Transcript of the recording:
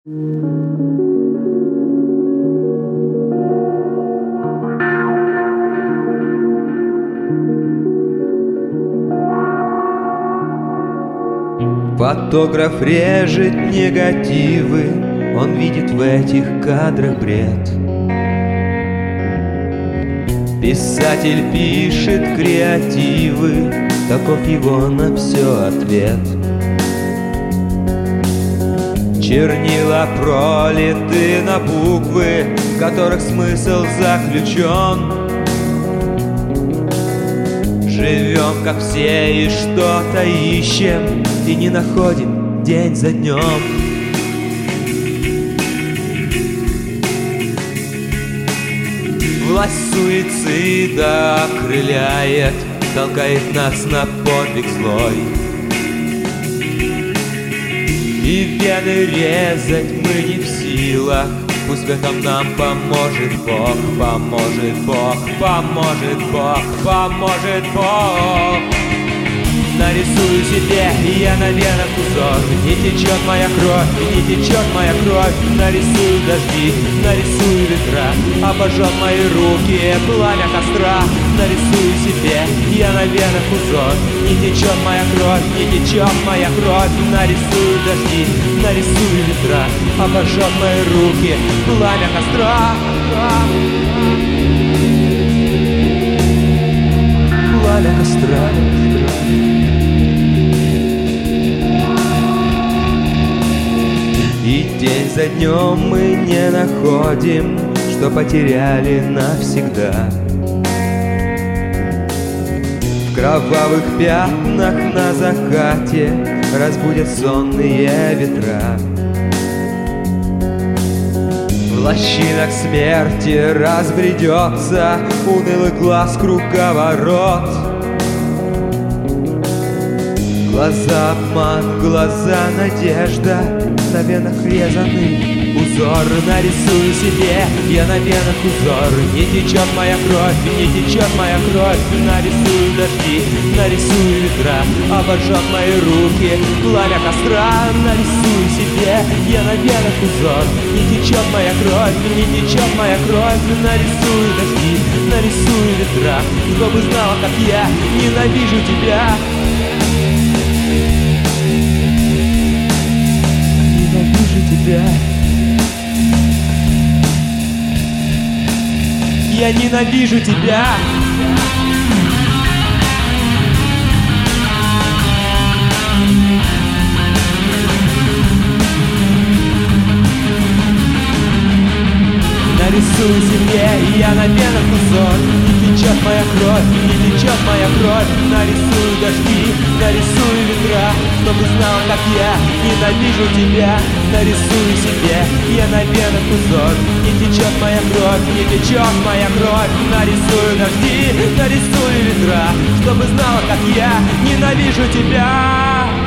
Фотограф режет негативы, он видит в этих кадрах бред. Писатель пишет креативы, таков его на все ответ. Чернила пролиты на буквы, в которых смысл заключен. Живем, как все, и что-то ищем, и не находим день за днем. Власть суицида окрыляет, толкает нас на подвиг злой. И вены резать мы не в силах, пусть в этом нам поможет Бог, поможет Бог, поможет Бог, поможет Бог. Нарисую себе я на венах узор, не течет моя кровь, не течет моя кровь. Нарисую дожди, нарисую ветра, обожжет мои руки пламя костра. Нарисую себе я на венах узор, не течет моя кровь, не течет моя кровь. Нарисую дожди, нарисую ветра, обожжет мои руки пламя костра. Пламя костра. И день за днем мы не находим, что потеряли навсегда. В кровавых пятнах на закате разбудят сонные ветра. В лощинах смерти разбредется унылый глаз круговорот. Глаза обман, глаза надежда, на венах резанный узор. Нарисую себе я на венах узор, не течет моя кровь, не течет моя кровь. Нарисую дожди, нарисую ветра, обожжет мои руки пламя костра. Нарисую себе я на венах узор, не течет моя кровь, не течет моя кровь. Нарисую дожди, нарисую ветра, чтобы знала, как я ненавижу тебя. Тебя. Я ненавижу тебя. Нарисую себе я на венах узор, не течет моя кровь, не течет моя кровь. Нарисую дожди, нарисую ветра, чтобы знала, как я ненавижу тебя. Нарисую себе я на венах узор, не течет моя кровь, не течет моя кровь. Нарисую дожди, нарисую ветра, чтобы знала, как я ненавижу тебя.